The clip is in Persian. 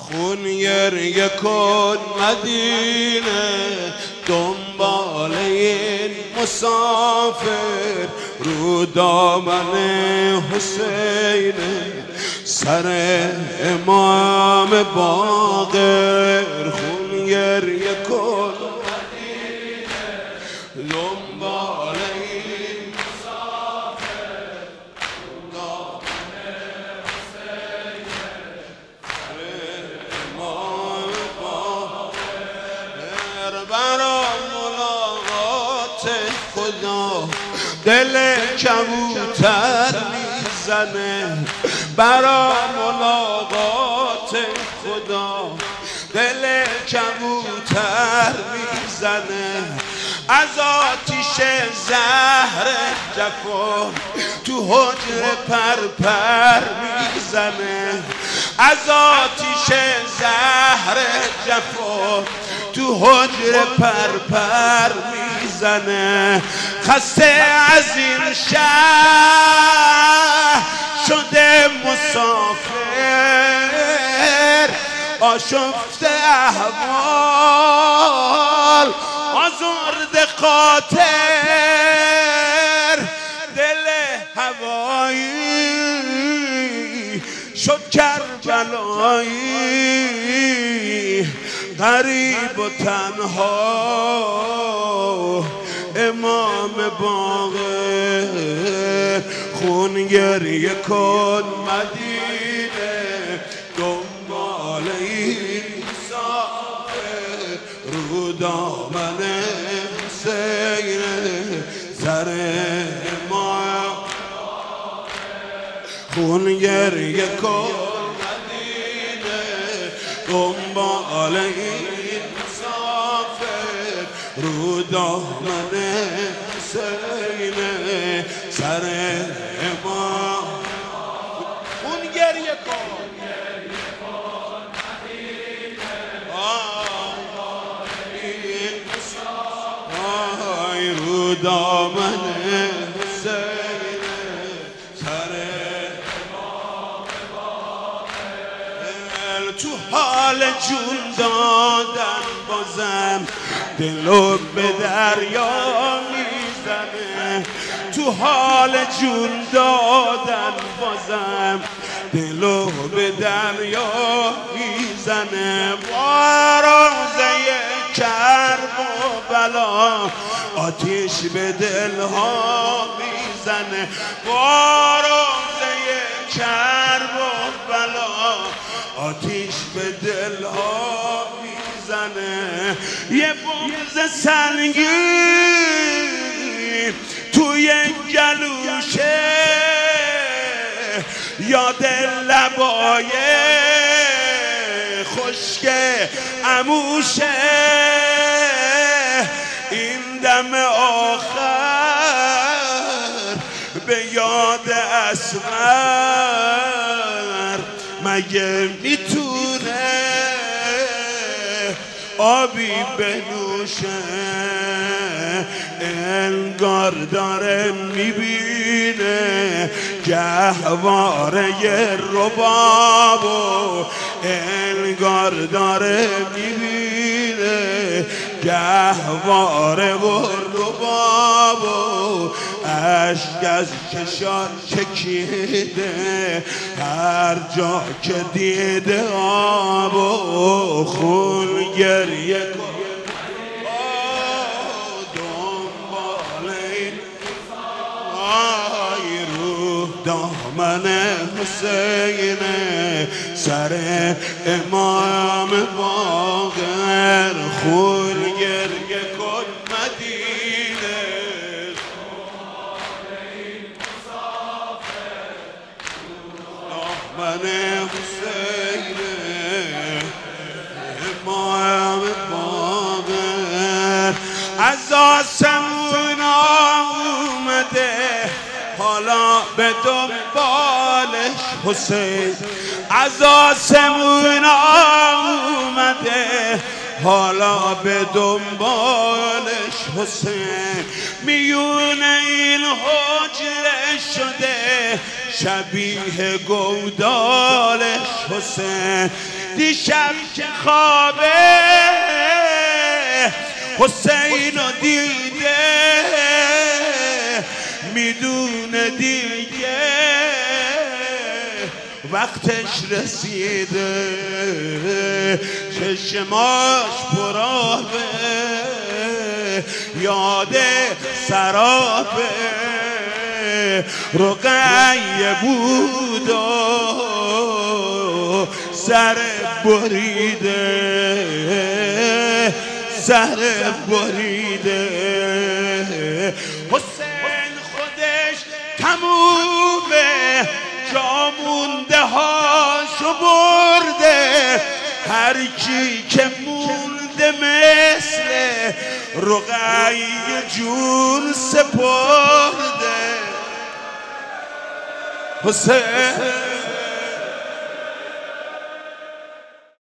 خون گریه کن مدینه دنبال این مسافر رو دامن حسین سر امام باقر خون گریه کن مدینه دنبال این مسافر رو دامن حسین سر امام باقر برا ملاقات خدا دل کبوتر میزنه برا ملاقات خدا دل کبوتر میزنه از آتیش زهر جفا تو حجره پر میزنه از آتیش زهر جفا تو حجره پر میزنه خسته از این شهر شده مسافر آشفته احوال آزرده خاطر دل هوایی شد کربلایی غریب و تنها امام باقر خون گریه کن مدینه دنبال این مسافر رو دامن حسین سر امام خون گریه کن مدینه دنبال این مسافر رو دامن حسین سر امام خون گریه کن آی رو دامن حسین سر امام باقر تو حال جون دادن بازم دلو به دریا میزنه تو حال جون دادن بازم دلو به دریا میزنه با روزه کرب و بلا آتیش به دلها میزنه با روزه کرب و بلا آتیش به دلها میزنه یه بغض سنگین توی گلوشه یاد لبای خشک عموشه این دم آخر به یاد اصغر مگه میتونه آبی بنوشه انگار داره میبینه گهواره ربابو انگار داره میبینه گهواره و ربابو اشک از کشان چکیده هر جا که دیده آبو خون گریه کن دامن حسین سر امام باقر خون گریه کن مدینه دامن حسین امام باقر از آسمون آمده حالا به دنبالش حسین از آسمون آمده حالا به دنبالش حسین میون این حجره شده شبیه گودالش حسین دیشب که خوابه حسین رو دیده میدونه دیگه وقتش رسیده چشماش پرآبه یاد سرابه رقیه بود و سر بریده سر بریده حسین خودش تمومه جا مونده هاشو برده هر کی که مونده مثل رقیه جون سپرده حسین